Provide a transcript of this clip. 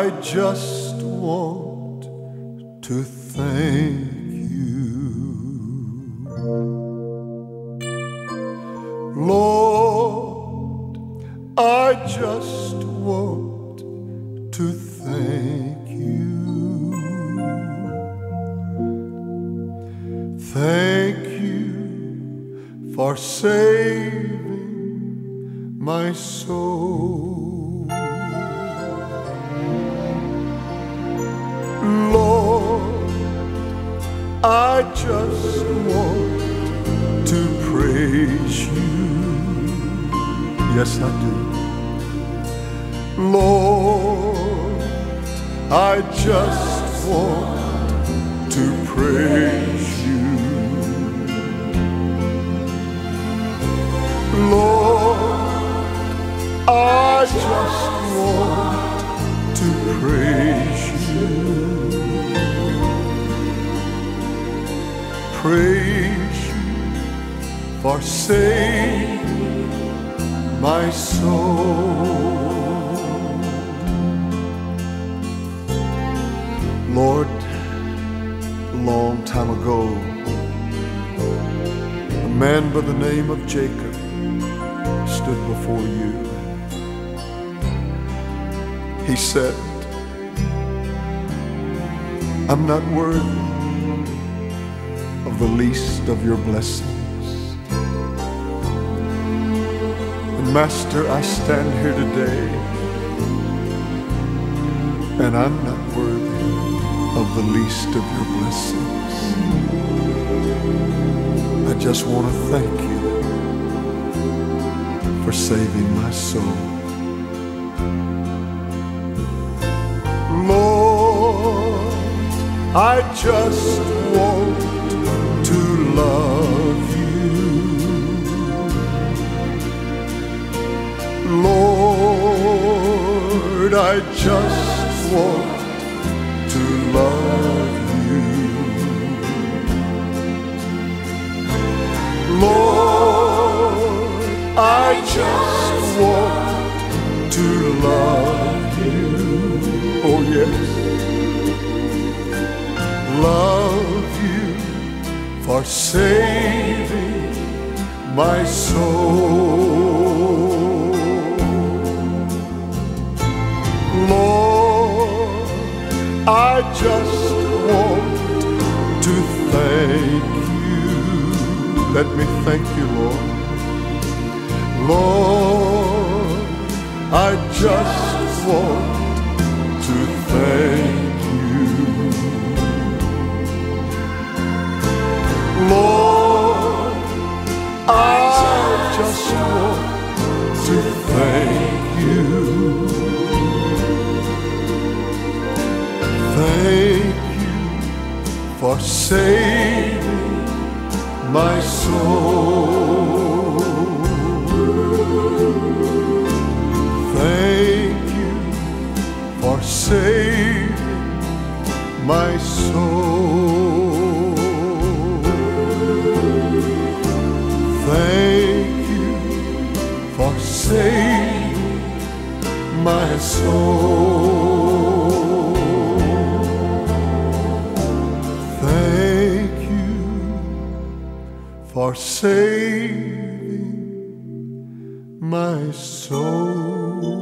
I just want to thank you, Lord. I just want to thank you. Thank you for saving my soul. Lord, I just want to praise you. Yes, I do. Lord, I just want to praise you. Lord, I just want to praise you. Praise you for saving my soul. Lord, a long time ago, a man by the name of Jacob stood before you. He said, I'm not worthy of the least of your blessings. And Master, I stand here today, and I'm not worthy of the least of your blessings. I just want to thank you for saving my soul. Lord, I just want to love you. Lord, I just want to love you. Lord, I just want to love you. Oh yes, love you for saving my soul. Lord, I just want to thank you. Let me thank you, Lord. Lord, I just want to thank you. Lord, I just want to thank you. Thank you for saving my soul. Thank you for saving my soul. Thank you for saving my soul. Thank you for saving my soul.